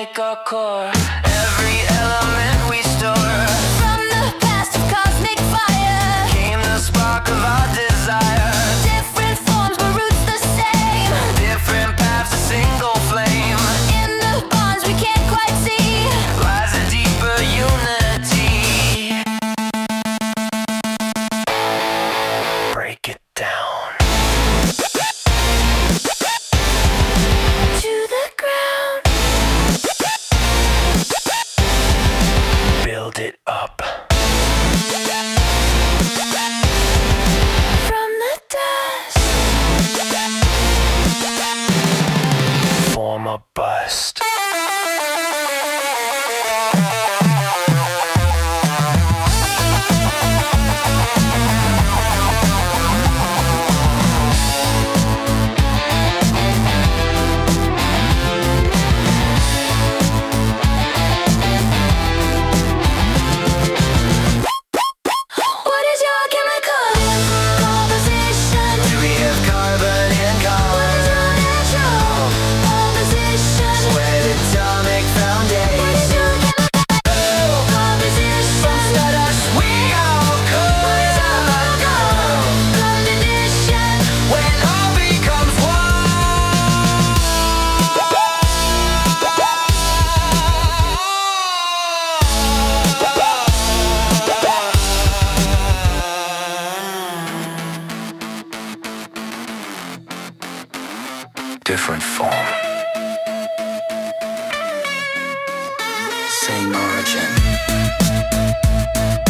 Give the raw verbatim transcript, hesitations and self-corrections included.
make our core. Every element we store. From the past of cosmic fire Came the spark of our desire. different forms but roots the same. Different paths, a single flame. In the bonds we can't quite see Lies a deeper unity. Break it down. to the ground. Build it up. From the dust Form a bust. What is your chemical composition? Do we have carbon and What color? is your natural composition? Sweat atomic What foundation. is your chemical composition? Stardust we all What is your chemical combination? when all becomes one. Different form. Same origin.